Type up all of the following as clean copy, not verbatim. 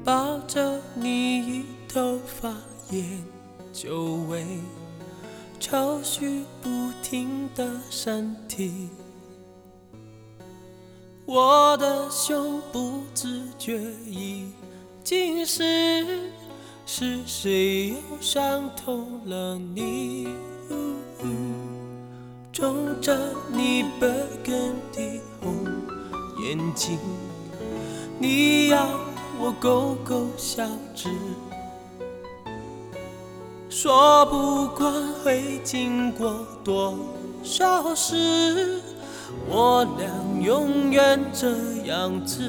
抱着你以头发研究为愁绪不停的身体，我的胸不自觉已经是谁又伤透了你，冲着你本根的红眼睛，你要我勾勾小指，说不管会经过多少事，我俩永远这样子，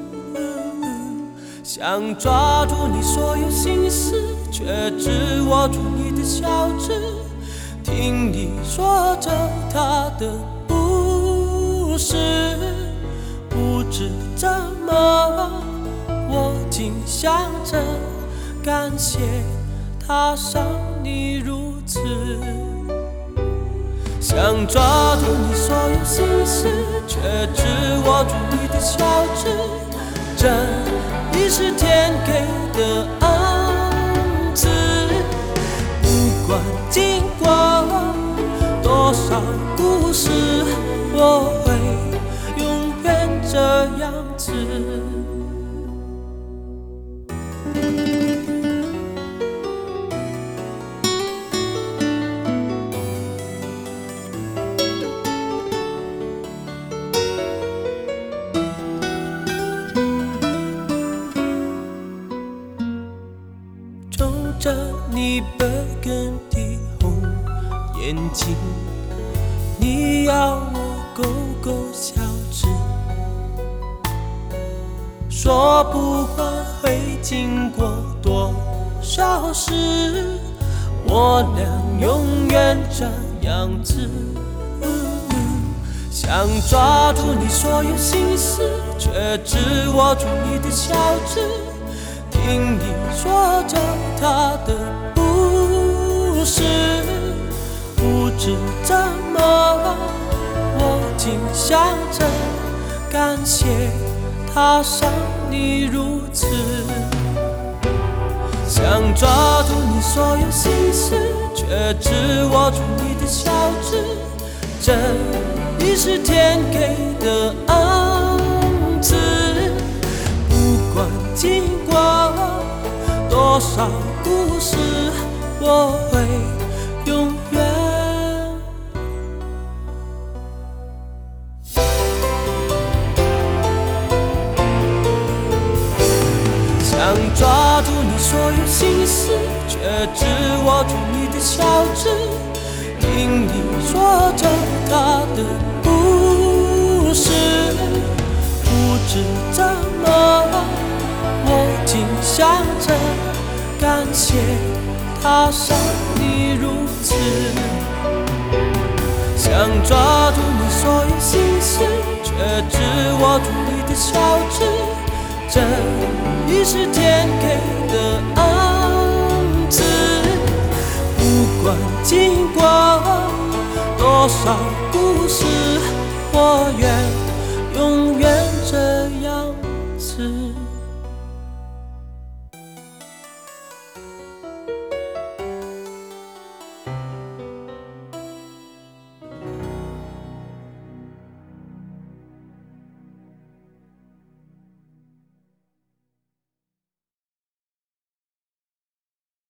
想抓住你所有心思，却只握住你的小指，听你说着他的不是，不知怎么我竟想着感谢他伤你如此，想抓住你所有心思，却只握住你的小指，这已是天给的恩赐，不管经过多少故事，我会永远这样子。冲着你本根的红眼睛，你要我勾勾小指，说不管会经过多少事，我俩永远这样子，想抓住你所有心思，却只握住你的小指，听你说着他的不是，不知怎么我竟想着感谢他伤你如此，想抓住你所有心思，却只握住你的小指，这已是天给的恩赐，不管经过多少故事，我会永远想抓住你所有心思，却只握住你的小指，听你说着他的不是，不知怎么我竟想着感谢他伤你如此，想抓住你所有心思，却只握住你的小指，这已是天给的恩赐，不管经过多少故事，我愿